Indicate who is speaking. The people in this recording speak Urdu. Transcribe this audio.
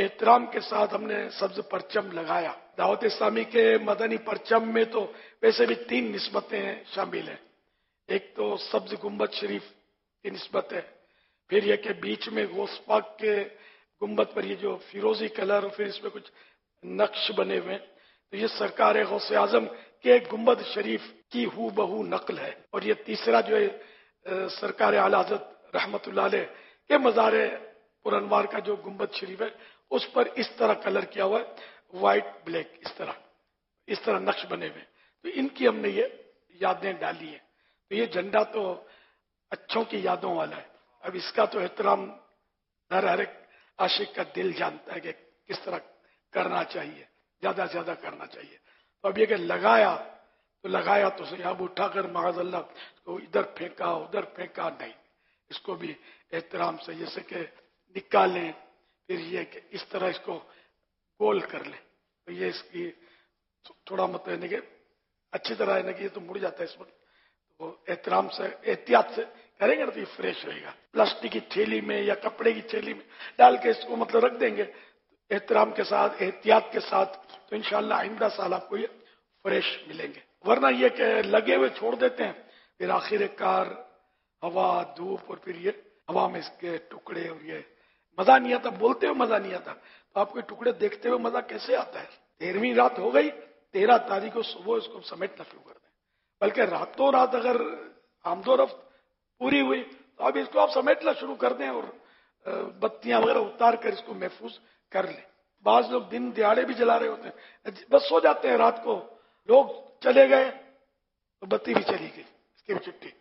Speaker 1: احترام کے ساتھ ہم نے سبز پرچم لگایا. دعوت اسلامی کے مدنی پرچم میں تو ویسے بھی 3 نسبتیں شامل ہیں. ایک تو سبز گنبد شریف کی نسبت ہے، پھر یہ کہ بیچ میں غوث پاک کے گنبد پر یہ جو فیروزی کلر اور پھر اس میں کچھ نقش بنے ہوئے ہیں، تو یہ سرکار غوث اعظم کے گنبد شریف کی ہو بہو نقل ہے. اور یہ تیسرا جو ہے سرکار اعلی حضرت رحمت اللہ علیہ کے مزار پر انوار کا جو گنبد شریف ہے اس پر اس طرح کلر کیا ہوا ہے، وائٹ بلیک، اس طرح نقش بنے ہوئے. تو ان کی ہم نے یہ یادیں ڈالی ہیں. تو یہ جھنڈا تو اچھوں کی یادوں والا ہے. اب اس کا تو احترام ہر ایک عاشق کا دل جانتا ہے کہ کس طرح کرنا چاہیے، زیادہ سے زیادہ کرنا چاہیے. تو اب یہ کہ لگایا تو صحیح، اب اٹھا کر معاذ اللہ کو ادھر پھینکا ادھر پھینکا نہیں. اس کو بھی احترام سے جیسے کہ نکالیں، پھر یہ کہ اس طرح اس کو گول کر لیں. تو یہ اس کی تھوڑا مطلب ہے کہ اچھی طرح ہے نا کہ یہ تو مڑ جاتا ہے اس وقت. تو احترام سے احتیاط سے کریں گے نا تو یہ فریش رہے گا. پلاسٹک کی تھیلی میں یا کپڑے کی تھیلی میں ڈال کے اس کو مطلب رکھ دیں گے احترام کے ساتھ، احتیاط کے ساتھ، تو انشاءاللہ آئندہ سال آپ کو یہ فریش ملیں گے. ورنہ یہ کہ لگے ہوئے چھوڑ دیتے ہیں، پھر آخر کار ہوا دھوپ اور پھر یہ ہوا میں اس کے ٹکڑے، اور یہ مزہ نہیں آتا. بولتے ہوئے مزہ نہیں آتا تو آپ کو ٹکڑے دیکھتے ہوئے مزہ کیسے آتا ہے؟ 13ویں رات ہو گئی، 13 تاریخ کو صبح اس کو سمیٹنا شروع کر دیں. بلکہ راتوں رات اگر آمد و رفت پوری ہوئی تو اب اس کو آپ سمیٹنا شروع کر دیں اور بتیاں وغیرہ اتار کر اس کو محفوظ کر لیں. بعض لوگ دن دیہڑے بھی جلا رہے ہوتے ہیں، بس سو جاتے ہیں رات کو، لوگ چلے گئے تو بتی بھی چلی گئی، اس کی بھی چھٹی.